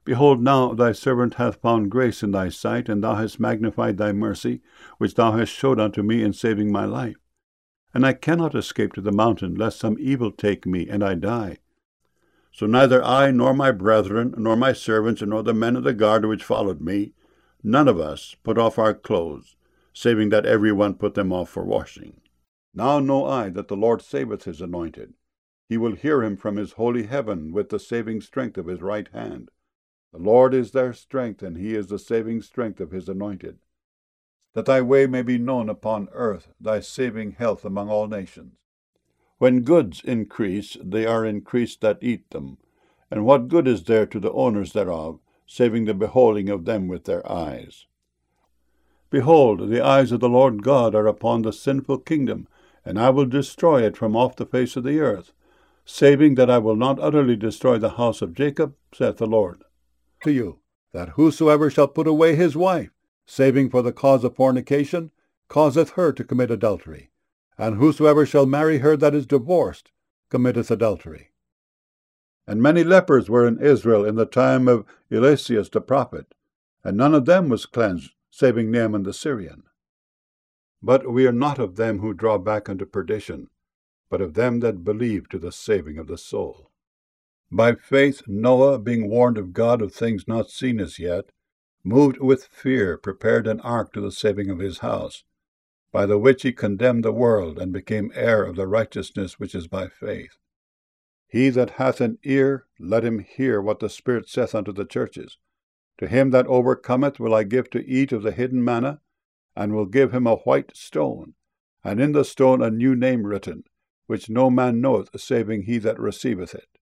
Behold, now thy servant hath found grace in thy sight, and thou hast magnified thy mercy, which thou hast showed unto me in saving my life. And I cannot escape to the mountain, lest some evil take me, and I die. So neither I, nor my brethren, nor my servants, nor the men of the guard which followed me, none of us put off our clothes, saving that every one put them off for washing. Now know I that the Lord saveth his anointed. He will hear him from his holy heaven with the saving strength of his right hand. The Lord is their strength, and he is the saving strength of his anointed. That thy way may be known upon earth, thy saving health among all nations. When goods increase, they are increased that eat them. And what good is there to the owners thereof, saving the beholding of them with their eyes? Behold, the eyes of the Lord God are upon the sinful kingdom, and I will destroy it from off the face of the earth, saving that I will not utterly destroy the house of Jacob, saith the Lord. To you, that whosoever shall put away his wife, saving for the cause of fornication, causeth her to commit adultery. And whosoever shall marry her that is divorced, committeth adultery. And many lepers were in Israel in the time of Eliseus the prophet, and none of them was cleansed, saving Naaman the Syrian. But we are not of them who draw back unto perdition, but of them that believe to the saving of the soul. By faith Noah, being warned of God of things not seen as yet, moved with fear, prepared an ark to the saving of his house, by the which he condemned the world, and became heir of the righteousness which is by faith. He that hath an ear, let him hear what the Spirit saith unto the churches. To him that overcometh will I give to eat of the hidden manna, and will give him a white stone, and in the stone a new name written, which no man knoweth, saving he that receiveth it.